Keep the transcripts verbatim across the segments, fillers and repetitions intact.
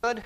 good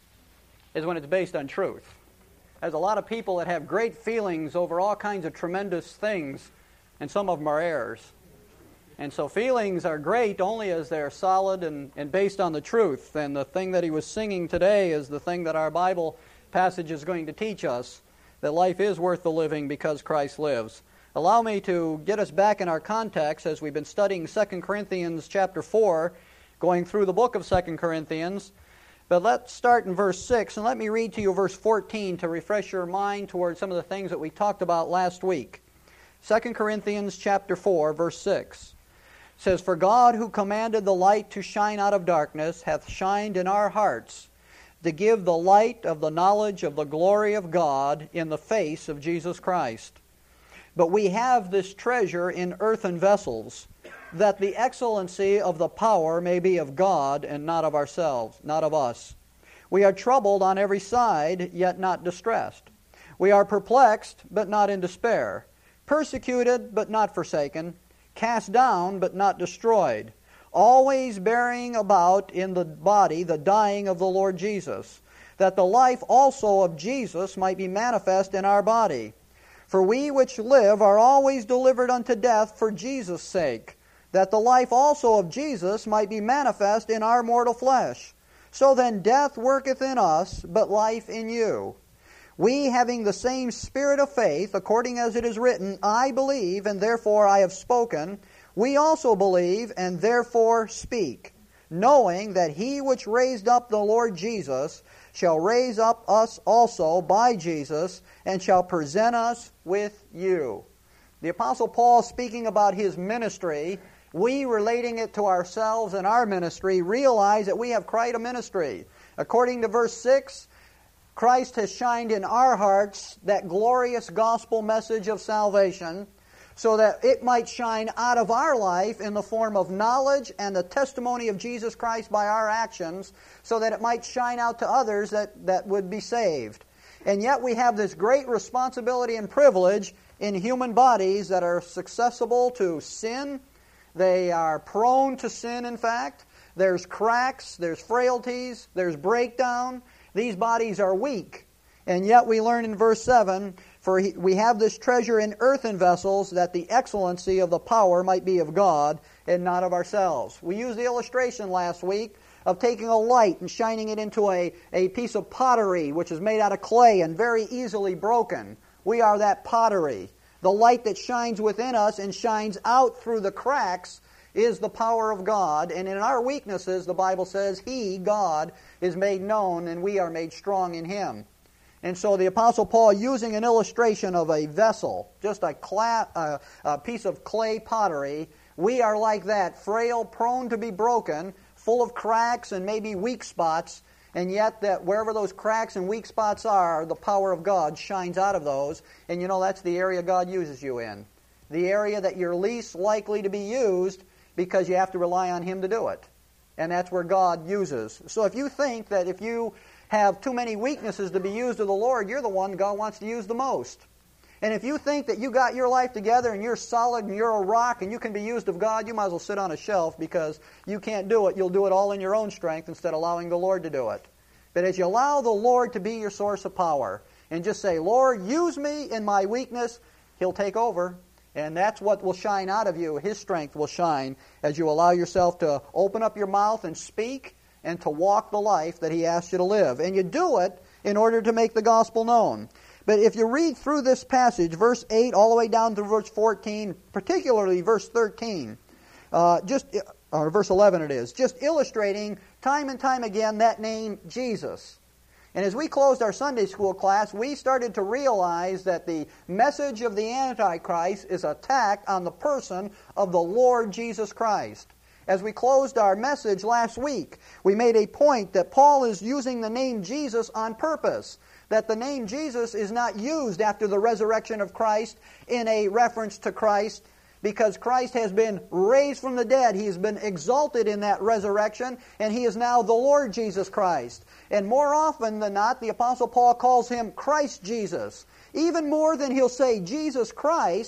is when it's based on truth. There's a lot of people that have great feelings over all kinds of tremendous things, and some of them are errors. And so feelings are great only as they're solid and, and based on the truth. And the thing that he was singing today is the thing that our Bible passage is going to teach us, that life is worth the living because Christ lives. Allow me to get us back in our context as we've been studying Second Corinthians chapter four, going through the book of Second Corinthians. But let's start in verse six, and let me read to you verse fourteen to refresh your mind towards some of the things that we talked about last week. Second Corinthians chapter four, verse six says, "For God, who commanded the light to shine out of darkness, hath shined in our hearts, to give the light of the knowledge of the glory of God in the face of Jesus Christ. But we have this treasure in earthen vessels, that the excellency of the power may be of God and not of ourselves, not of us. We are troubled on every side, yet not distressed. We are perplexed, but not in despair. Persecuted, but not forsaken. Cast down, but not destroyed. Always bearing about in the body the dying of the Lord Jesus, that the life also of Jesus might be manifest in our body. For we which live are always delivered unto death for Jesus' sake, that the life also of Jesus might be manifest in our mortal flesh. So then death worketh in us, but life in you. We, having the same spirit of faith, according as it is written, I believe, and therefore I have spoken, we also believe, and therefore speak, knowing that he which raised up the Lord Jesus shall raise up us also by Jesus, and shall present us with you." The Apostle Paul, speaking about his ministry, we relating it to ourselves and our ministry, realize that we have quite a ministry. According to verse six, Christ has shined in our hearts that glorious gospel message of salvation, so that it might shine out of our life in the form of knowledge and the testimony of Jesus Christ by our actions, so that it might shine out to others that, that would be saved. And yet we have this great responsibility and privilege in human bodies that are susceptible to sin. They are prone to sin, in fact. There's cracks, there's frailties, there's breakdown. These bodies are weak. And yet we learn in verse seven, "For he, we have this treasure in earthen vessels, that the excellency of the power might be of God and not of ourselves." We used the illustration last week of taking a light and shining it into a, a piece of pottery which is made out of clay and very easily broken. We are that pottery. The light that shines within us and shines out through the cracks is the power of God. And in our weaknesses, the Bible says, He, God, is made known, and we are made strong in Him. And so the Apostle Paul, using an illustration of a vessel, just a, cla- uh, a piece of clay pottery, we are like that, frail, prone to be broken, full of cracks and maybe weak spots, and yet that wherever those cracks and weak spots are, the power of God shines out of those. And you know, that's the area God uses you in. The area that you're least likely to be used because you have to rely on Him to do it. And that's where God uses. So if you think that if you have too many weaknesses to be used of the Lord, you're the one God wants to use the most. And if you think that you got your life together and you're solid and you're a rock and you can be used of God, you might as well sit on a shelf, because you can't do it. You'll do it all in your own strength instead of allowing the Lord to do it. But as you allow the Lord to be your source of power and just say, Lord, use me in my weakness, He'll take over. And that's what will shine out of you. His strength will shine as you allow yourself to open up your mouth and speak and to walk the life that He asks you to live. And you do it in order to make the gospel known. But if you read through this passage, verse eight all the way down to verse fourteen, particularly verse thirteen, uh, just or verse eleven it is, just illustrating time and time again that name Jesus. And as we closed our Sunday school class, we started to realize that the message of the Antichrist is attacked on the person of the Lord Jesus Christ. As we closed our message last week, we made a point that Paul is using the name Jesus on purpose. That the name Jesus is not used after the resurrection of Christ in a reference to Christ, because Christ has been raised from the dead. He has been exalted in that resurrection, and He is now the Lord Jesus Christ. And more often than not, the Apostle Paul calls Him Christ Jesus. Even more than he'll say Jesus Christ,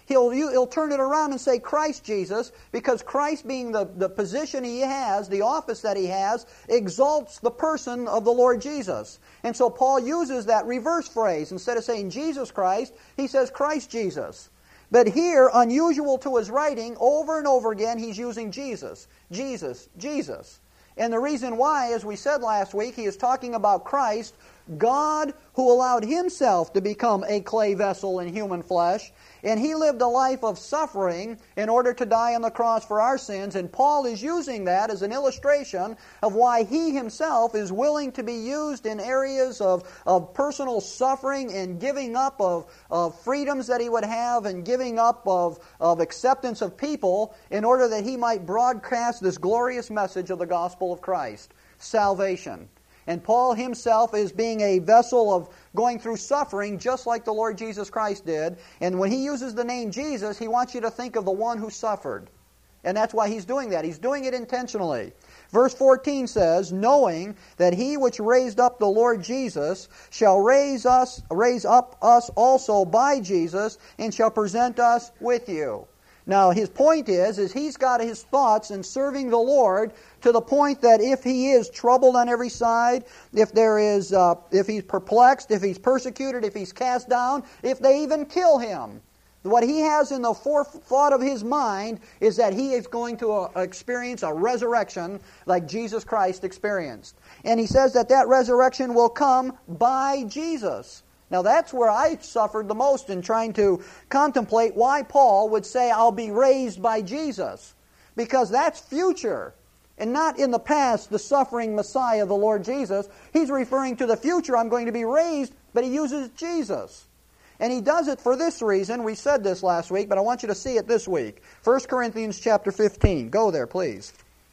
he'll, he'll turn it around and say Christ Jesus, because Christ, being the, the position he has, the office that he has, exalts the person of the Lord Jesus. And so Paul uses that reverse phrase. Instead of saying Jesus Christ, he says Christ Jesus. But here, unusual to his writing, over and over again, he's using Jesus, Jesus, Jesus. And the reason why, as we said last week, he is talking about Christ, God who allowed himself to become a clay vessel in human flesh, and he lived a life of suffering in order to die on the cross for our sins, and Paul is using that as an illustration of why he himself is willing to be used in areas of, of personal suffering and giving up of, of freedoms that he would have and giving up of, of acceptance of people in order that he might broadcast this glorious message of the gospel of Christ, salvation. And Paul himself is being a vessel of going through suffering just like the Lord Jesus Christ did. And when he uses the name Jesus, he wants you to think of the one who suffered. And that's why he's doing that. He's doing it intentionally. Verse fourteen says, knowing that he which raised up the Lord Jesus shall raise us, raise up us also by Jesus, and shall present us with you. Now, his point is, is he's got his thoughts in serving the Lord to the point that if he is troubled on every side, if there is, uh, if he's perplexed, if he's persecuted, if he's cast down, if they even kill him, what he has in the forethought of his mind is that he is going to uh, experience a resurrection like Jesus Christ experienced. And he says that that resurrection will come by Jesus. Now that's where I suffered the most in trying to contemplate why Paul would say, I'll be raised by Jesus. Because that's future. And not in the past, the suffering Messiah, the Lord Jesus. He's referring to the future, I'm going to be raised, but he uses Jesus. And he does it for this reason. We said this last week, but I want you to see it this week. First Corinthians chapter fifteen. Go there, please.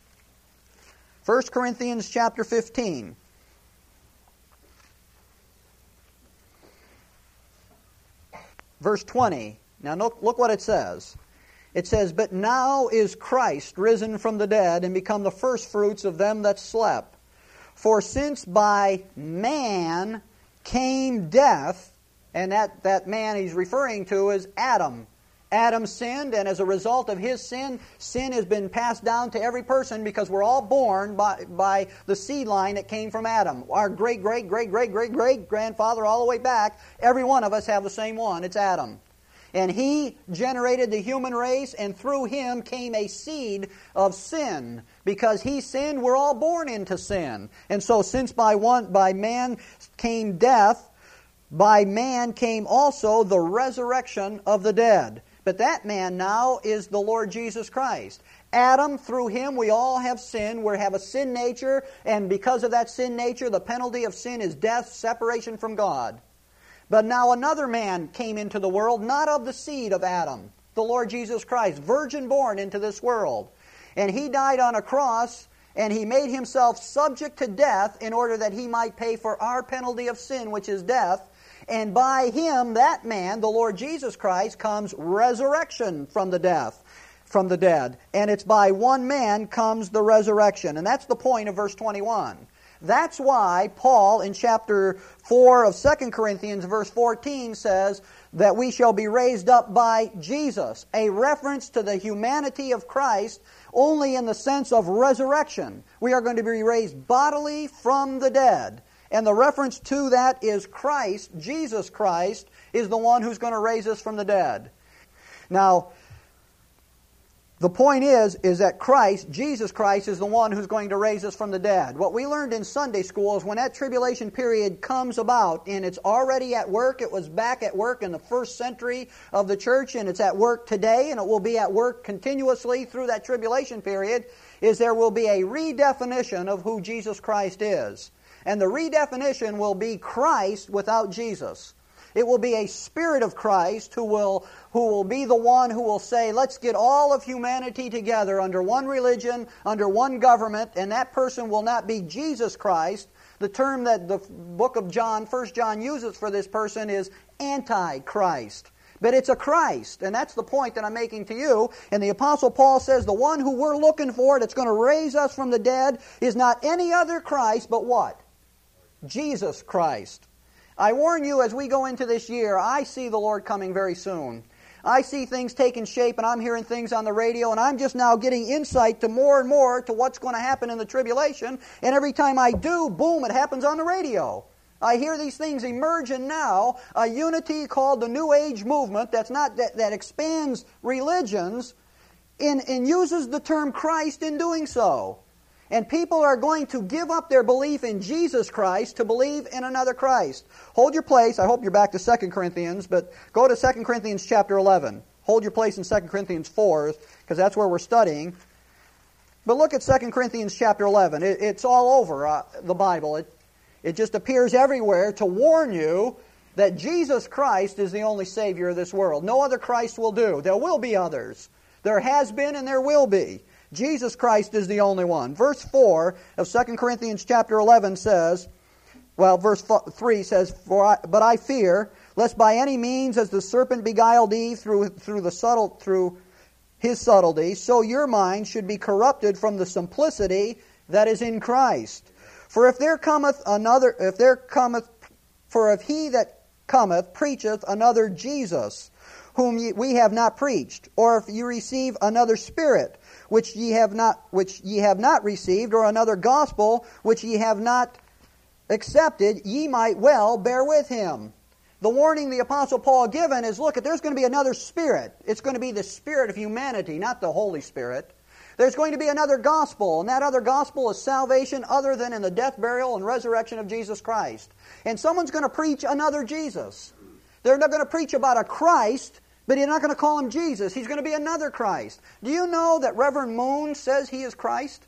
First Corinthians chapter fifteen. Verse twenty. Now look, look what it says. It says, but now is Christ risen from the dead and become the firstfruits of them that slept. For since by man came death, and that, that man he's referring to is Adam. Adam sinned, and as a result of his sin, sin has been passed down to every person because we're all born by, by the seed line that came from Adam. Our great, great, great, great, great, great grandfather all the way back, every one of us have the same one. It's Adam. And he generated the human race, and through him came a seed of sin. Because he sinned, we're all born into sin. And so since by one by man came death, by man came also the resurrection of the dead. But that man now is the Lord Jesus Christ. Adam, through him, we all have sin. We have a sin nature, and because of that sin nature, the penalty of sin is death, separation from God. But now another man came into the world, not of the seed of Adam, the Lord Jesus Christ, virgin born into this world. And he died on a cross, and he made himself subject to death in order that he might pay for our penalty of sin, which is death. And by him, that man, the Lord Jesus Christ, comes resurrection from the death, from the dead. And it's by one man comes the resurrection. And that's the point of verse twenty-one. That's why Paul in chapter four of Second Corinthians verse fourteen says that we shall be raised up by Jesus, a reference to the humanity of Christ only in the sense of resurrection. We are going to be raised bodily from the dead. And the reference to that is Christ, Jesus Christ, is the one who's going to raise us from the dead. Now, the point is, is that Christ, Jesus Christ, is the one who's going to raise us from the dead. What we learned in Sunday school is when that tribulation period comes about, and it's already at work, it was back at work in the first century of the church, and it's at work today, and it will be at work continuously through that tribulation period, is there will be a redefinition of who Jesus Christ is. And the redefinition will be Christ without Jesus. It will be a Spirit of Christ who will, who will be the one who will say, let's get all of humanity together under one religion, under one government, and that person will not be Jesus Christ. The term that the book of John, First John, uses for this person is Antichrist. But it's a Christ, and that's the point that I'm making to you. And the Apostle Paul says the one who we're looking for that's going to raise us from the dead is not any other Christ, but what? Jesus Christ. I warn you, as we go into this year, I see the Lord coming very soon. I see things taking shape, and I'm hearing things on the radio, and I'm just now getting insight to more and more to what's going to happen in the tribulation. And every time I do, boom, it happens on the radio. I hear these things emerge, and now a unity called the New Age movement that's not that, that expands religions and, and uses the term Christ in doing so. And people are going to give up their belief in Jesus Christ to believe in another Christ. Hold your place. I hope you're back to Second Corinthians, but go to Second Corinthians chapter eleven. Hold your place in Second Corinthians four, because that's where we're studying. But look at Second Corinthians chapter eleven. It, it's all over uh, the Bible. It, it just appears everywhere to warn you that Jesus Christ is the only Savior of this world. No other Christ will do. There will be others. There has been and there will be. Jesus Christ is the only one. Verse four of Second Corinthians chapter eleven says, well, verse three says, For I, But I fear, lest by any means as the serpent beguiled Eve through, through, the subtle, through his subtlety, so your mind should be corrupted from the simplicity that is in Christ. For if there cometh another, if there cometh, for if he that cometh preacheth another Jesus, whom ye, we have not preached, or if you receive another spirit, which ye have not, which ye have not received, or another gospel, which ye have not accepted, ye might well bear with him. The warning the Apostle Paul given is, look, there's going to be another spirit. It's going to be the spirit of humanity, not the Holy Spirit. There's going to be another gospel, and that other gospel is salvation other than in the death, burial, and resurrection of Jesus Christ. And someone's going to preach another Jesus. They're not going to preach about a Christ, but he's not going to call him Jesus. He's going to be another Christ. Do you know that Reverend Moon says he is Christ?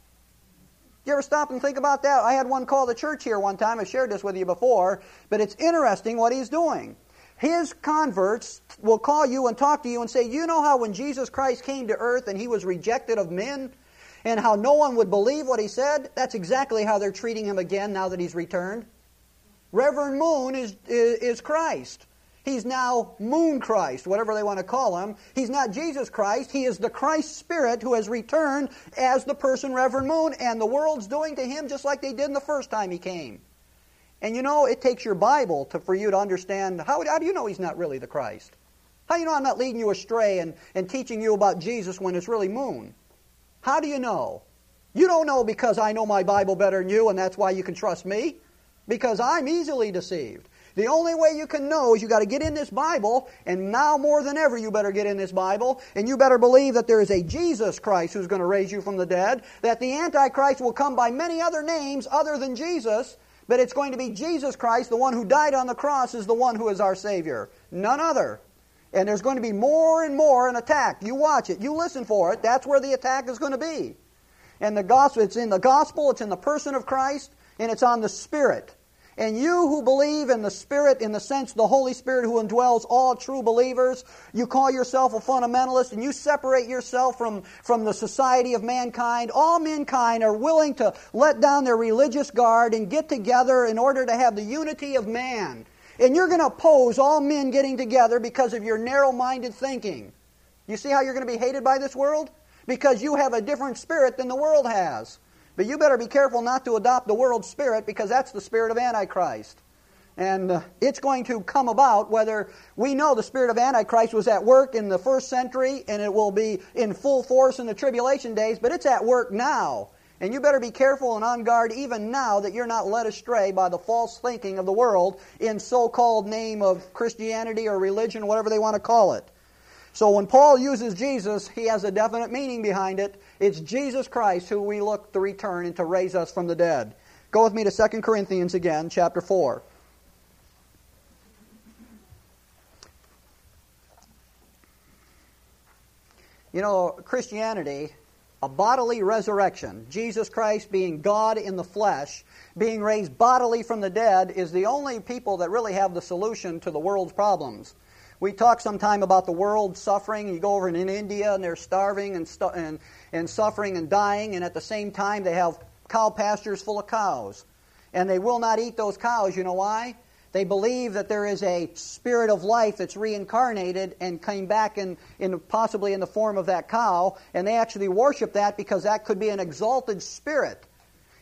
You ever stop and think about that? I had one call the church here one time. I've shared this with you before, but it's interesting what he's doing. His converts will call you and talk to you and say, you know how when Jesus Christ came to earth and he was rejected of men, and how no one would believe what he said? That's exactly how they're treating him again now that he's returned. Reverend Moon is, is, is Christ. He's now Moon Christ, whatever they want to call him. He's not Jesus Christ. He is the Christ Spirit who has returned as the person Reverend Moon, and the world's doing to him just like they did the first time he came. And you know, it takes your Bible to, for you to understand, how, how do you know he's not really the Christ? How do you know I'm not leading you astray and, and teaching you about Jesus when it's really Moon? How do you know? You don't know because I know my Bible better than you, and that's why you can trust me. Because I'm easily deceived. The only way you can know is you got to get in this Bible, and now more than ever you better get in this Bible, and you better believe that there is a Jesus Christ who's going to raise you from the dead, that the Antichrist will come by many other names other than Jesus, but it's going to be Jesus Christ, the one who died on the cross, is the one who is our Savior. None other. And there's going to be more and more an attack. You watch it. You listen for it. That's where the attack is going to be. And the gospel, it's in the gospel, it's in the person of Christ, and it's on the Spirit. And you who believe in the Spirit, in the sense the Holy Spirit who indwells all true believers, you call yourself a fundamentalist and you separate yourself from, from the society of mankind. All mankind are willing to let down their religious guard and get together in order to have the unity of man. And you're going to oppose all men getting together because of your narrow-minded thinking. You see how you're going to be hated by this world? Because you have a different spirit than the world has. But you better be careful not to adopt the world's spirit, because that's the spirit of Antichrist. And uh, it's going to come about whether we know the spirit of Antichrist was at work in the first century and it will be in full force in the tribulation days, but it's at work now. And you better be careful and on guard even now that you're not led astray by the false thinking of the world in so-called name of Christianity or religion, whatever they want to call it. So when Paul uses Jesus, he has a definite meaning behind it. It's Jesus Christ who we look to return and to raise us from the dead. Go with me to Second Corinthians again, chapter four. You know, Christianity, a bodily resurrection, Jesus Christ being God in the flesh, being raised bodily from the dead, is the only people that really have the solution to the world's problems. We talk sometime about the world suffering. You go over in India and they're starving and, stu- and, and suffering and dying, and at the same time they have cow pastures full of cows. And they will not eat those cows. You know why? They believe that there is a spirit of life that's reincarnated and came back in, in possibly in the form of that cow, and they actually worship that because that could be an exalted spirit.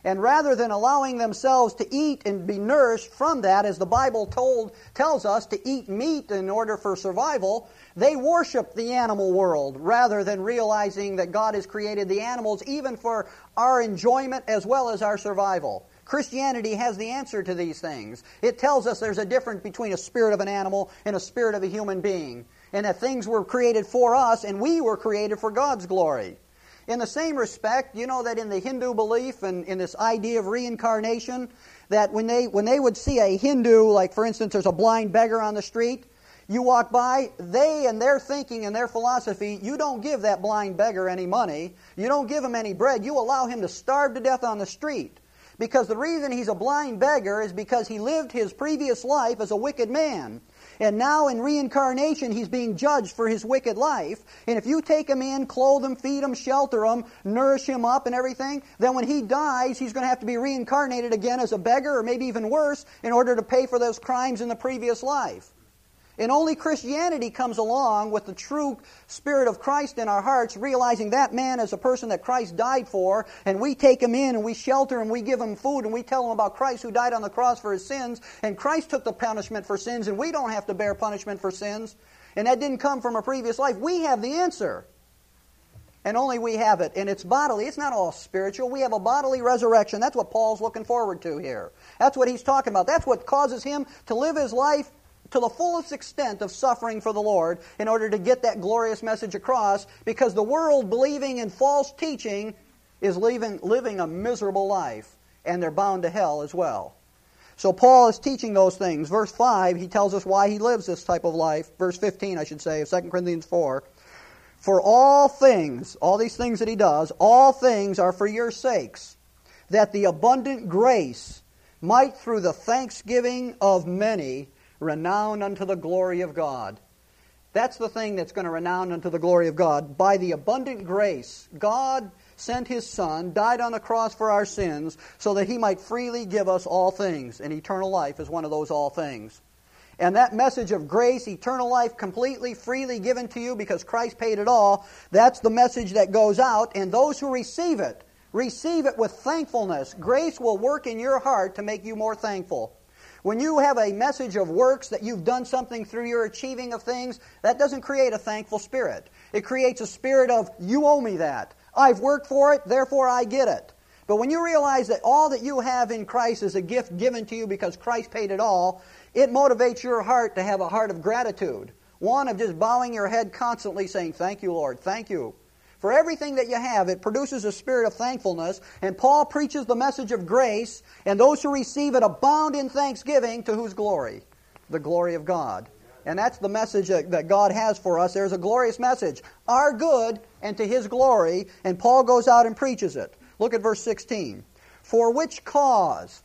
And rather than allowing themselves to eat and be nourished from that, as the Bible told tells us to eat meat in order for survival, they worship the animal world rather than realizing that God has created the animals even for our enjoyment as well as our survival. Christianity has the answer to these things. It tells us there's a difference between a spirit of an animal and a spirit of a human being, and that things were created for us and we were created for God's glory. In the same respect, you know that in the Hindu belief and in this idea of reincarnation, that when they when they would see a Hindu, like for instance there's a blind beggar on the street, you walk by, they and their thinking and their philosophy, you don't give that blind beggar any money, you don't give him any bread, you allow him to starve to death on the street. Because the reason he's a blind beggar is because he lived his previous life as a wicked man. And now in reincarnation, he's being judged for his wicked life. And if you take him in, clothe him, feed him, shelter him, nourish him up and everything, then when he dies, he's going to have to be reincarnated again as a beggar, or maybe even worse, in order to pay for those crimes in the previous life. And only Christianity comes along with the true Spirit of Christ in our hearts, realizing that man is a person that Christ died for, and we take him in and we shelter him, we give him food, and we tell him about Christ who died on the cross for his sins, and Christ took the punishment for sins, and we don't have to bear punishment for sins. And that didn't come from a previous life. We have the answer. And only we have it. And it's bodily. It's not all spiritual. We have a bodily resurrection. That's what Paul's looking forward to here. That's what he's talking about. That's what causes him to live his life to the fullest extent of suffering for the Lord in order to get that glorious message across, because the world believing in false teaching is living, living a miserable life, and they're bound to hell as well. So Paul is teaching those things. Verse five, he tells us why he lives this type of life. Verse fifteen, I should say, of Second Corinthians four. For all things, all these things that he does, all things are for your sakes, that the abundant grace might through the thanksgiving of many renown unto the glory of God. That's the thing that's going to renown unto the glory of God. By the abundant grace, God sent His Son, died on the cross for our sins, so that He might freely give us all things. And eternal life is one of those all things. And that message of grace, eternal life, completely, freely given to you because Christ paid it all, that's the message that goes out. And those who receive it, receive it with thankfulness. Grace will work in your heart to make you more thankful. When you have a message of works that you've done something through your achieving of things, that doesn't create a thankful spirit. It creates a spirit of, you owe me that. I've worked for it, therefore I get it. But when you realize that all that you have in Christ is a gift given to you because Christ paid it all, it motivates your heart to have a heart of gratitude. One of just bowing your head constantly saying, thank you, Lord, thank you. For everything that you have, it produces a spirit of thankfulness. And Paul preaches the message of grace, and those who receive it abound in thanksgiving, to whose glory? The glory of God. And that's the message that God has for us. There's a glorious message. Our good and to His glory. And Paul goes out and preaches it. Look at verse sixteen. For which cause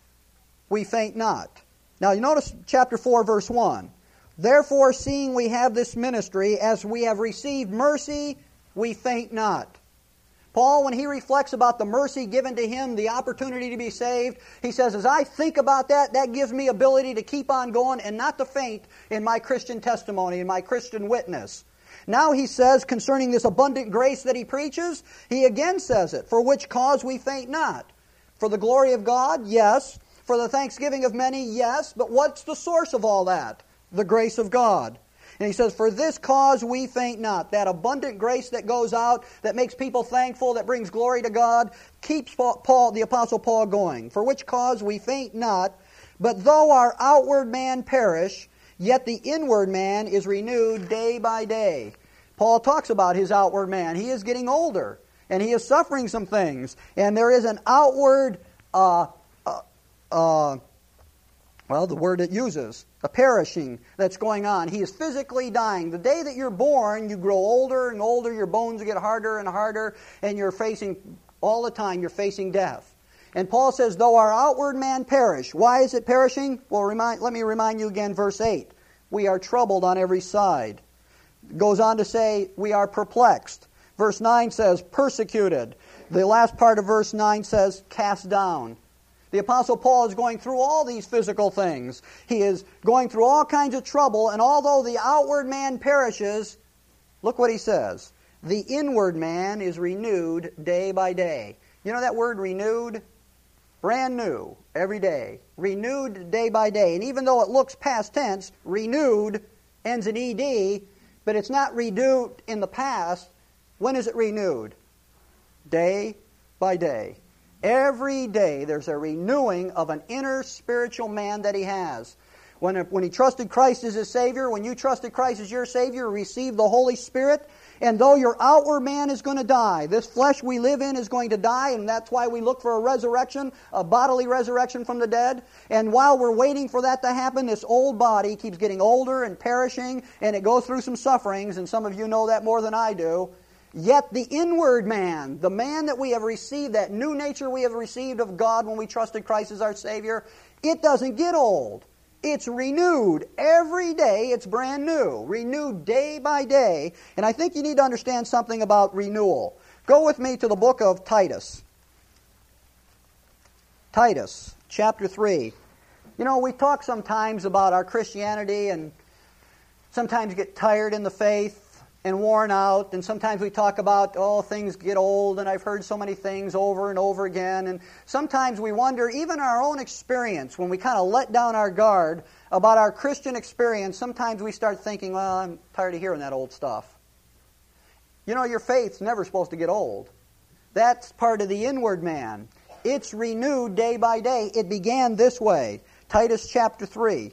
we faint not. Now you notice chapter four, verse one. Therefore, seeing we have this ministry, as we have received mercy, we faint not. Paul, when he reflects about the mercy given to him, the opportunity to be saved, he says, as I think about that, that gives me ability to keep on going and not to faint in my Christian testimony, in my Christian witness. Now he says, concerning this abundant grace that he preaches, he again says it, for which cause we faint not. For the glory of God, yes. For the thanksgiving of many, yes. But what's the source of all that? The grace of God. And he says, for this cause we faint not. That abundant grace that goes out, that makes people thankful, that brings glory to God, keeps Paul, the Apostle Paul going. For which cause we faint not, but though our outward man perish, yet the inward man is renewed day by day. Paul talks about his outward man. He is getting older, and he is suffering some things. And there is an outward, uh, uh, uh, well, the word it uses, a perishing that's going on. He is physically dying. The day that you're born, you grow older and older, your bones get harder and harder, and you're facing, all the time, you're facing death. And Paul says, though our outward man perish. Why is it perishing? Well, remind, let me remind you again, verse eight. We are troubled on every side. It goes on to say, we are perplexed. Verse nine says, persecuted. The last part of verse nine says, cast down. The Apostle Paul is going through all these physical things. He is going through all kinds of trouble, and although the outward man perishes, look what he says. The inward man is renewed day by day. You know that word renewed? Brand new every day. Renewed day by day. And even though it looks past tense, renewed ends in ed, but it's not renewed in the past. When is it renewed? Day by day. Every day there's a renewing of an inner spiritual man that he has. When, when he trusted Christ as his Savior, when you trusted Christ as your Savior, received the Holy Spirit, and though your outward man is going to die, this flesh we live in is going to die, and that's why we look for a resurrection, a bodily resurrection from the dead. And while we're waiting for that to happen, this old body keeps getting older and perishing, and it goes through some sufferings, and some of you know that more than I do. Yet the inward man, the man that we have received, that new nature we have received of God when we trusted Christ as our Savior, it doesn't get old. It's renewed every day. It's brand new. Renewed day by day. And I think you need to understand something about renewal. Go with me to the book of Titus. Titus, chapter three. You know, we talk sometimes about our Christianity and sometimes get tired in the faith and worn out, and sometimes we talk about, oh, things get old, and I've heard so many things over and over again, and sometimes we wonder, even our own experience, when we kind of let down our guard about our Christian experience, sometimes we start thinking, well, I'm tired of hearing that old stuff. You know, your faith's never supposed to get old. That's part of the inward man. It's renewed day by day. It began this way. Titus chapter three.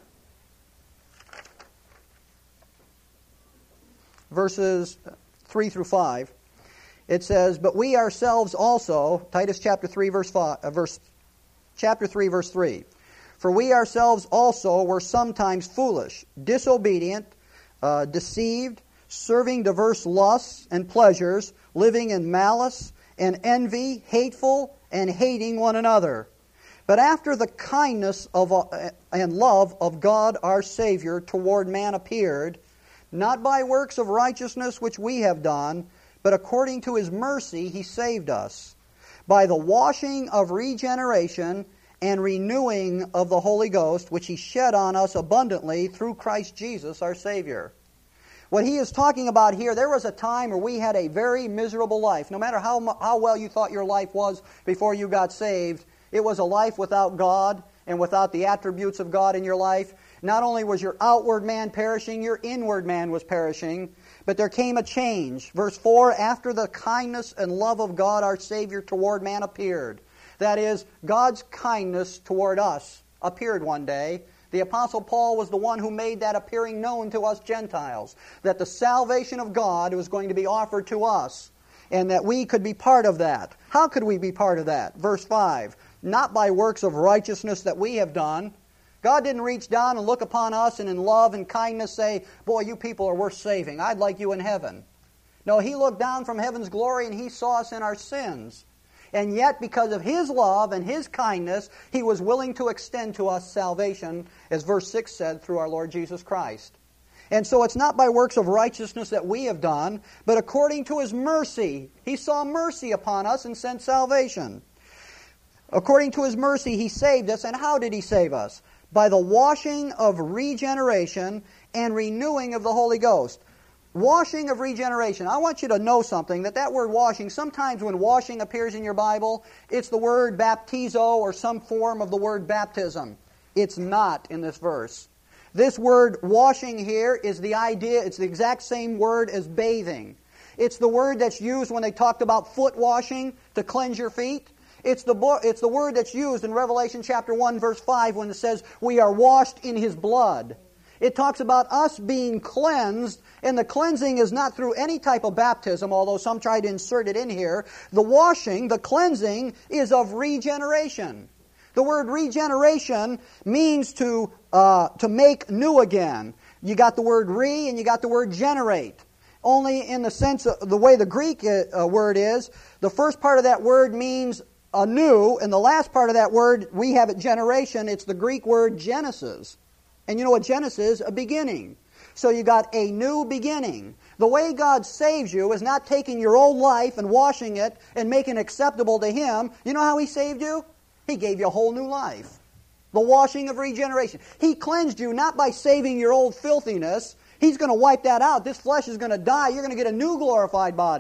Verses three through five, it says, "But we ourselves also," Titus chapter three, verse five, uh, verse, chapter three, verse three, "For we ourselves also were sometimes foolish, disobedient, uh, deceived, serving diverse lusts and pleasures, living in malice and envy, hateful and hating one another. But after the kindness of uh, and love of God our Savior toward man appeared, not by works of righteousness which we have done, but according to His mercy He saved us, by the washing of regeneration and renewing of the Holy Ghost, which He shed on us abundantly through Christ Jesus our Savior." What he is talking about here, there was a time where we had a very miserable life. No matter how, how well you thought your life was before you got saved, it was a life without God and without the attributes of God in your life. Not only was your outward man perishing, your inward man was perishing, but there came a change. Verse four, "After the kindness and love of God our Savior toward man appeared." That is, God's kindness toward us appeared one day. The Apostle Paul was the one who made that appearing known to us Gentiles, that the salvation of God was going to be offered to us, and that we could be part of that. How could we be part of that? Verse five, "Not by works of righteousness that we have done." God didn't reach down and look upon us and in love and kindness say, "Boy, you people are worth saving. I'd like you in heaven." No, He looked down from heaven's glory and He saw us in our sins. And yet, because of His love and His kindness, He was willing to extend to us salvation, as verse six said, through our Lord Jesus Christ. And so it's not by works of righteousness that we have done, but according to His mercy. He saw mercy upon us and sent salvation. According to His mercy, He saved us. And how did He save us? By the washing of regeneration and renewing of the Holy Ghost. Washing of regeneration. I want you to know something, that that word washing, sometimes when washing appears in your Bible, it's the word baptizo or some form of the word baptism. It's not in this verse. This word washing here is the idea, it's the exact same word as bathing. It's the word that's used when they talked about foot washing, to cleanse your feet. It's the, bo- it's the word that's used in Revelation chapter one, verse five, when it says, "We are washed in His blood." It talks about us being cleansed, and the cleansing is not through any type of baptism, although some try to insert it in here. The washing, the cleansing, is of regeneration. The word regeneration means to, uh, to make new again. You got the word re and you got the word generate. Only in the sense of the way the Greek uh, word is, the first part of that word means anew, and the last part of that word, we have it generation, it's the Greek word Genesis. And you know what Genesis is? A beginning. So you got a new beginning. The way God saves you is not taking your old life and washing it and making it acceptable to Him. You know how He saved you? He gave you a whole new life. The washing of regeneration. He cleansed you not by saving your old filthiness. He's going to wipe that out. This flesh is going to die. You're going to get a new glorified body.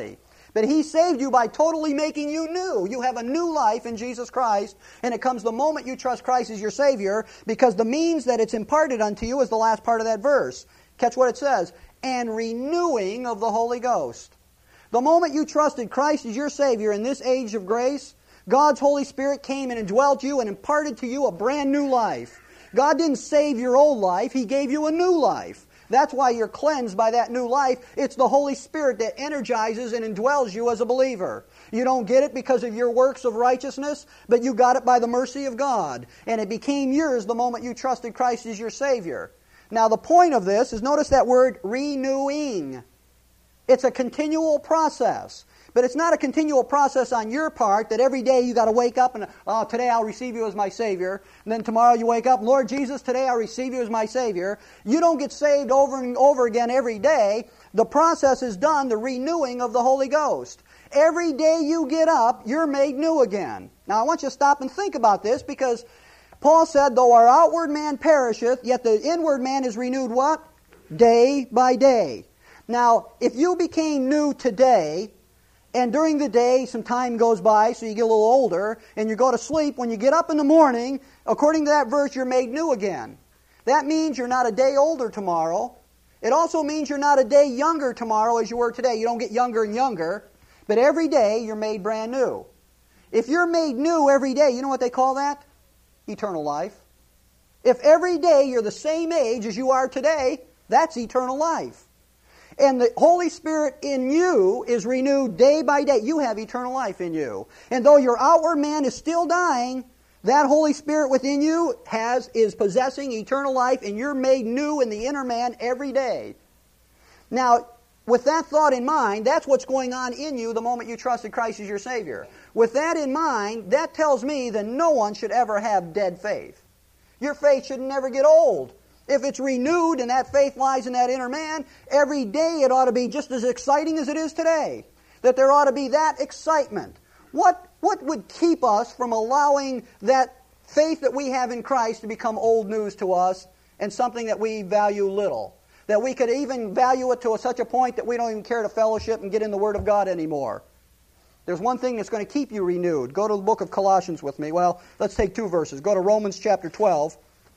But He saved you by totally making you new. You have a new life in Jesus Christ, and it comes the moment you trust Christ as your Savior, because the means that it's imparted unto you is the last part of that verse. Catch what it says. And renewing of the Holy Ghost. The moment you trusted Christ as your Savior in this age of grace, God's Holy Spirit came and indwelt you and imparted to you a brand new life. God didn't save your old life. He gave you a new life. That's why you're cleansed by that new life. It's the Holy Spirit that energizes and indwells you as a believer. You don't get it because of your works of righteousness, but you got it by the mercy of God. And it became yours the moment you trusted Christ as your Savior. Now the point of this is, notice that word renewing. It's a continual process. But it's not a continual process on your part that every day you got to wake up and, oh, today I'll receive you as my Savior. And then tomorrow you wake up, Lord Jesus, today I'll receive you as my Savior. You don't get saved over and over again every day. The process is done, the renewing of the Holy Ghost. Every day you get up, you're made new again. Now I want you to stop and think about this, because Paul said, though our outward man perisheth, yet the inward man is renewed what? Day by day. Now, if you became new today, and during the day, some time goes by, so you get a little older, and you go to sleep. When you get up in the morning, according to that verse, you're made new again. That means you're not a day older tomorrow. It also means you're not a day younger tomorrow as you were today. You don't get younger and younger, but every day you're made brand new. If you're made new every day, you know what they call that? Eternal life. If every day you're the same age as you are today, that's eternal life. And the Holy Spirit in you is renewed day by day. You have eternal life in you. And though your outward man is still dying, that Holy Spirit within you has is possessing eternal life, and you're made new in the inner man every day. Now, with that thought in mind, that's what's going on in you the moment you trusted Christ as your Savior. With that in mind, that tells me that no one should ever have dead faith. Your faith should never get old. If it's renewed and that faith lies in that inner man, every day it ought to be just as exciting as it is today. That there ought to be that excitement. What, what would keep us from allowing that faith that we have in Christ to become old news to us and something that we value little? That we could even value it to such a point that we don't even care to fellowship and get in the Word of God anymore. There's one thing that's going to keep you renewed. Go to the book of Colossians with me. Well, let's take two verses. Go to Romans chapter twelve.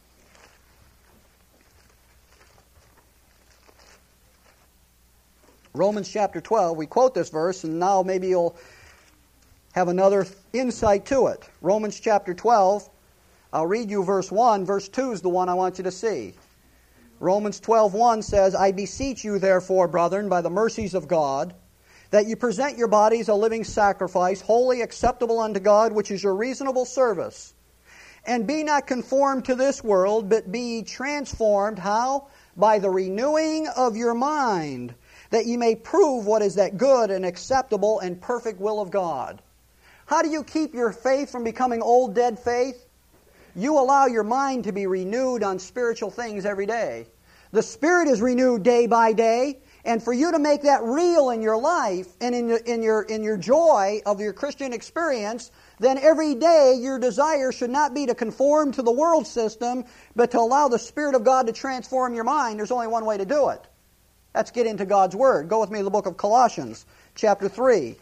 Romans chapter twelve, we quote this verse, and now maybe you'll have another insight to it. Romans chapter twelve, I'll read you verse one. Verse two is the one I want you to see. Romans twelve one says, I beseech you therefore, brethren, by the mercies of God, that you present your bodies a living sacrifice, wholly acceptable unto God, which is your reasonable service. And be not conformed to this world, but be ye transformed, how? By the renewing of your mind, that ye may prove what is that good and acceptable and perfect will of God. How do you keep your faith from becoming old, dead faith? You allow your mind to be renewed on spiritual things every day. The Spirit is renewed day by day, and for you to make that real in your life and in your, in your, in your joy of your Christian experience, then every day your desire should not be to conform to the world system, but to allow the Spirit of God to transform your mind. There's only one way to do it. Let's get into God's Word. Go with me to the book of Colossians, chapter three.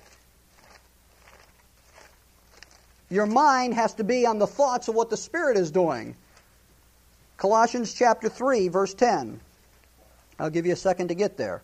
Your mind has to be on the thoughts of what the Spirit is doing. Colossians chapter three, verse ten. I'll give you a second to get there.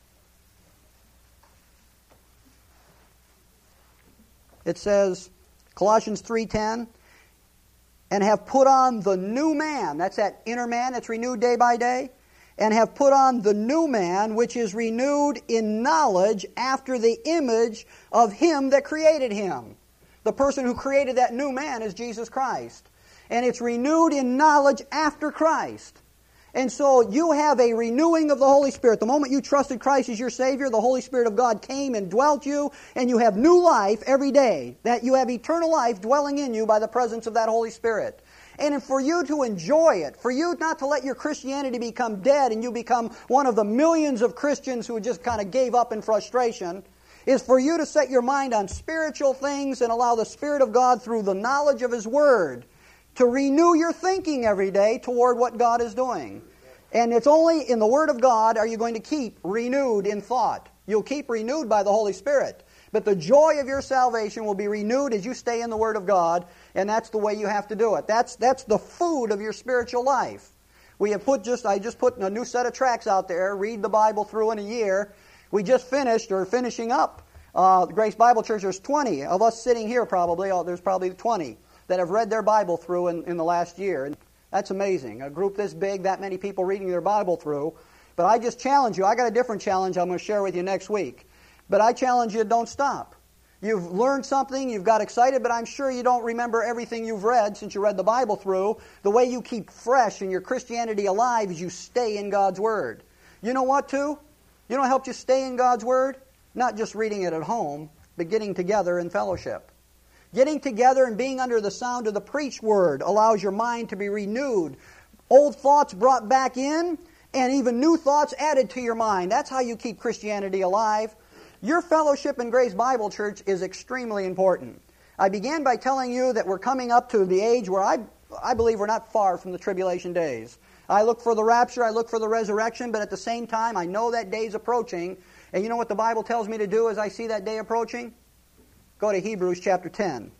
It says, Colossians three ten, and have put on the new man. That's that inner man that's renewed day by day. And have put on the new man, which is renewed in knowledge after the image of Him that created him. The person who created that new man is Jesus Christ. And it's renewed in knowledge after Christ. And so you have a renewing of the Holy Spirit. The moment you trusted Christ as your Savior, the Holy Spirit of God came and dwelt you, and you have new life every day. That you have eternal life dwelling in you by the presence of that Holy Spirit. And for you to enjoy it, for you not to let your Christianity become dead and you become one of the millions of Christians who just kind of gave up in frustration, is for you to set your mind on spiritual things and allow the Spirit of God through the knowledge of His Word to renew your thinking every day toward what God is doing. And it's only in the Word of God are you going to keep renewed in thought. You'll keep renewed by the Holy Spirit. But the joy of your salvation will be renewed as you stay in the Word of God, and that's the way you have to do it. That's that's the food of your spiritual life. We have put just I just put a new set of tracts out there. Read the Bible through in a year. We just finished or finishing up uh, the Grace Bible Church. There's twenty of us sitting here probably. Oh, there's probably twenty that have read their Bible through in, in the last year. And that's amazing. A group this big, that many people reading their Bible through. But I just challenge you. I got a different challenge I'm going to share with you next week. But I challenge you, don't stop. You've learned something, you've got excited, but I'm sure you don't remember everything you've read since you read the Bible through. The way you keep fresh and your Christianity alive is you stay in God's Word. You know what, too? You know what helps you stay in God's Word? Not just reading it at home, but getting together in fellowship. Getting together and being under the sound of the preached Word allows your mind to be renewed. Old thoughts brought back in, and even new thoughts added to your mind. That's how you keep Christianity alive. Your fellowship in Grace Bible Church is extremely important. I began by telling you that we're coming up to the age where I, I believe we're not far from the tribulation days. I look for the rapture, I look for the resurrection, but at the same time, I know that day's approaching. And you know what the Bible tells me to do as I see that day approaching? Go to Hebrews chapter ten.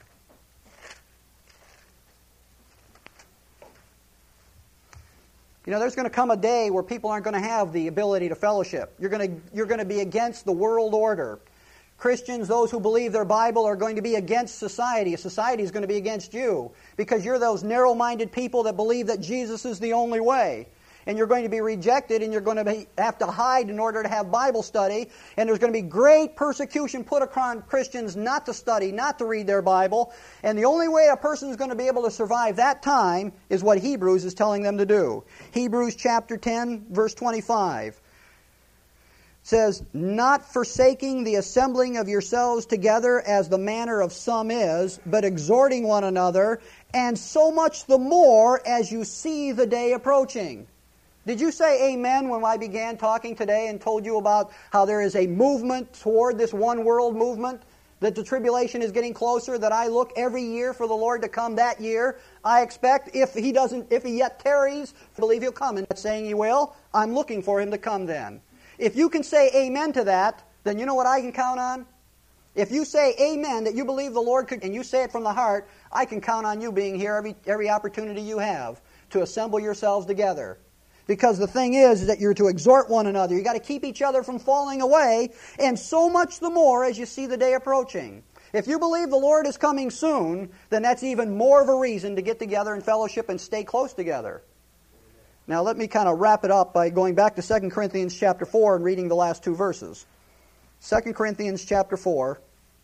You know, there's going to come a day where people aren't going to have the ability to fellowship. You're going to, you're going to be against the world order. Christians, those who believe their Bible, are going to be against society. Society is going to be against you because you're those narrow-minded people that believe that Jesus is the only way. And you're going to be rejected, and you're going to be, have to hide in order to have Bible study. And there's going to be great persecution put upon Christians not to study, not to read their Bible. And the only way a person is going to be able to survive that time is what Hebrews is telling them to do. Hebrews chapter ten, verse twenty-five says, "Not forsaking the assembling of yourselves together as the manner of some is, but exhorting one another, and so much the more as you see the day approaching." Did you say amen when I began talking today and told you about how there is a movement toward this one world movement? That the tribulation is getting closer, that I look every year for the Lord to come that year. I expect if He doesn't, if He yet tarries, I believe He'll come. And not saying He will, I'm looking for Him to come then. If you can say amen to that, then you know what I can count on? If you say amen, that you believe the Lord could, and you say it from the heart, I can count on you being here every, every opportunity you have to assemble yourselves together. Because the thing is, is that you're to exhort one another. You've got to keep each other from falling away, and so much the more as you see the day approaching. If you believe the Lord is coming soon, then that's even more of a reason to get together in fellowship and stay close together. Now let me kind of wrap it up by going back to Second Corinthians chapter four and reading the last two verses. Second Corinthians chapter four.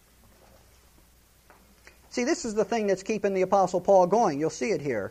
See, this is the thing that's keeping the Apostle Paul going. You'll see it here.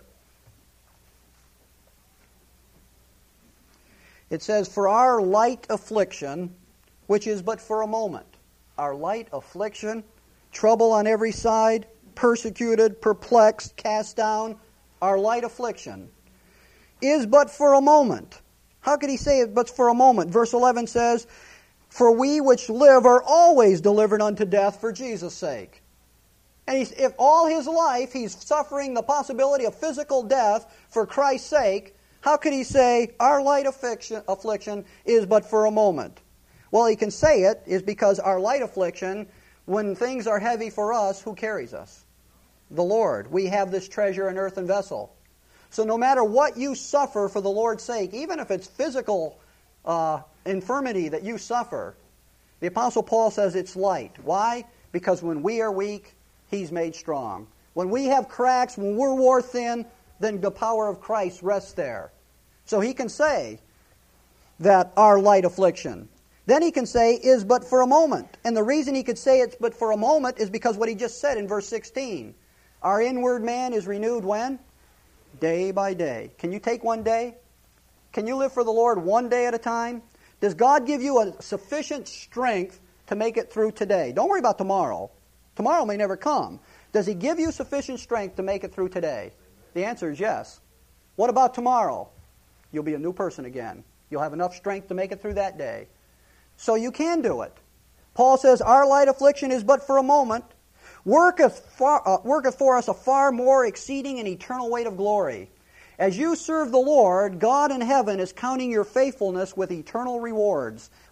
It says, "For our light affliction, which is but for a moment." Our light affliction, trouble on every side, persecuted, perplexed, cast down. Our light affliction is but for a moment. How could he say it but for a moment? Verse eleven says, "For we which live are always delivered unto death for Jesus' sake." And he's, if all his life he's suffering the possibility of physical death for Christ's sake, how could he say, our light affliction, affliction is but for a moment? Well, he can say it is because our light affliction, when things are heavy for us, who carries us? The Lord. We have this treasure in earthen vessel. So no matter what you suffer for the Lord's sake, even if it's physical uh, infirmity that you suffer, the Apostle Paul says it's light. Why? Because when we are weak, He's made strong. When we have cracks, when we're wore thin, then the power of Christ rests there. So he can say that our light affliction. Then he can say is but for a moment. And the reason he could say it's but for a moment is because what he just said in verse sixteen. Our inward man is renewed when? Day by day. Can you take one day? Can you live for the Lord one day at a time? Does God give you a sufficient strength to make it through today? Don't worry about tomorrow. Tomorrow may never come. Does He give you sufficient strength to make it through today? The answer is yes. What about tomorrow? You'll be a new person again. You'll have enough strength to make it through that day. So you can do it. Paul says, our light affliction is but for a moment, worketh, far, uh, worketh for us a far more exceeding and eternal weight of glory. As you serve the Lord, God in heaven is counting your faithfulness with eternal rewards.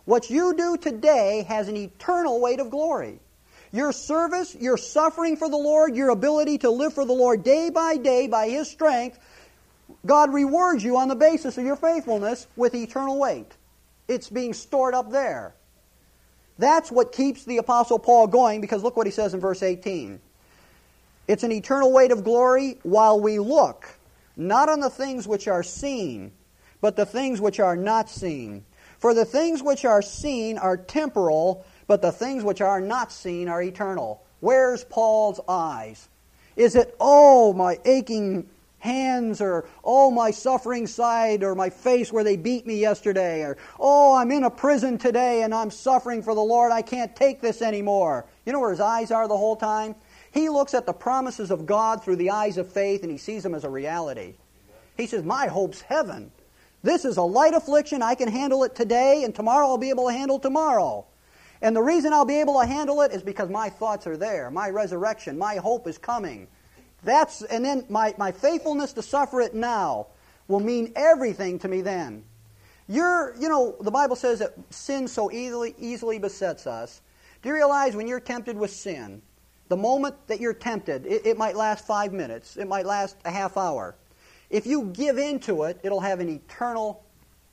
What you do today has an eternal weight of glory. Your service, your suffering for the Lord, your ability to live for the Lord day by day by His strength, God rewards you on the basis of your faithfulness with eternal weight. It's being stored up there. That's what keeps the Apostle Paul going, because look what he says in verse eighteen. It's an eternal weight of glory while we look, not on the things which are seen, but the things which are not seen. For the things which are seen are temporal, but the things which are not seen are eternal. Where's Paul's eyes? Is it, oh, my aching hands, or oh, my suffering side, or my face where they beat me yesterday, or oh, I'm in a prison today and I'm suffering for the Lord, I can't take this anymore? You know where his eyes are the whole time? He looks at the promises of God through the eyes of faith and he sees them as a reality. He says, my hope's heaven. This is a light affliction. I can handle it today, and tomorrow I'll be able to handle tomorrow. And the reason I'll be able to handle it is because my thoughts are there. My resurrection, my hope is coming. That's and then my, my faithfulness to suffer it now will mean everything to me then. You're, you know, the Bible says that sin so easily easily besets us. Do you realize when you're tempted with sin, the moment that you're tempted, it, it might last five minutes, it might last a half hour. If you give in to it, it'll have an eternal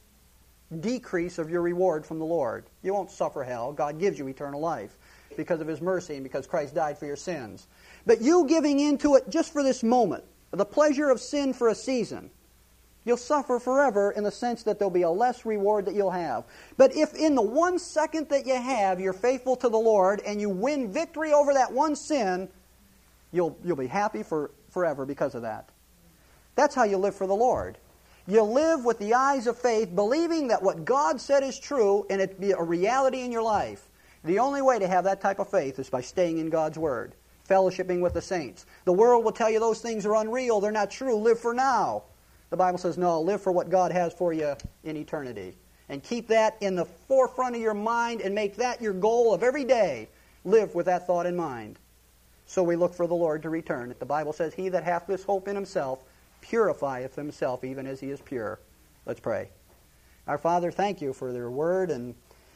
decrease of your reward from the Lord. You won't suffer hell. God gives you eternal life because of His mercy and because Christ died for your sins. But you giving into it just for this moment, the pleasure of sin for a season, you'll suffer forever in the sense that there'll be a less reward that you'll have. But if in the one second that you have, you're faithful to the Lord and you win victory over that one sin, you'll, you'll be happy for forever because of that. That's how you live for the Lord. You live with the eyes of faith, believing that what God said is true and it be a reality in your life. The only way to have that type of faith is by staying in God's Word, fellowshipping with the saints. The world will tell you those things are unreal, they're not true, live for now. The Bible says, no, live for what God has for you in eternity. And keep that in the forefront of your mind and make that your goal of every day. Live with that thought in mind. So we look for the Lord to return. The Bible says, he that hath this hope in himself purifieth himself even as he is pure. Let's pray. Our Father, thank you for their word. And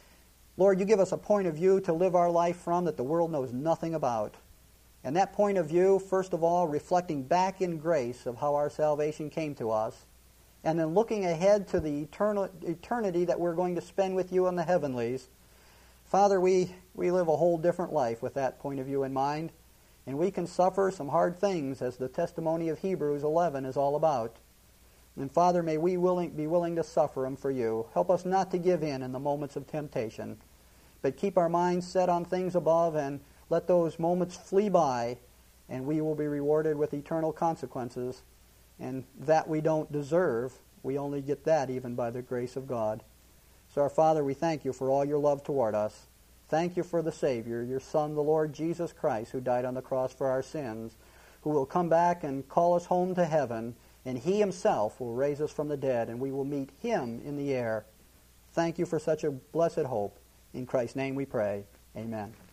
Lord, you give us a point of view to live our life from that the world knows nothing about. And that point of view, first of all, reflecting back in grace of how our salvation came to us, and then looking ahead to the eternal, eternity that we're going to spend with you in the heavenlies. Father, we, we live a whole different life with that point of view in mind, and we can suffer some hard things, as the testimony of Hebrews eleven is all about. And Father, may we willing, be willing to suffer them for you. Help us not to give in in the moments of temptation, but keep our minds set on things above, and let those moments flee by, and we will be rewarded with eternal consequences. And that we don't deserve, we only get that even by the grace of God. So our Father, we thank you for all your love toward us. Thank you for the Savior, your Son, the Lord Jesus Christ, who died on the cross for our sins, who will come back and call us home to heaven, and He Himself will raise us from the dead, and we will meet Him in the air. Thank you for such a blessed hope. In Christ's name we pray. Amen.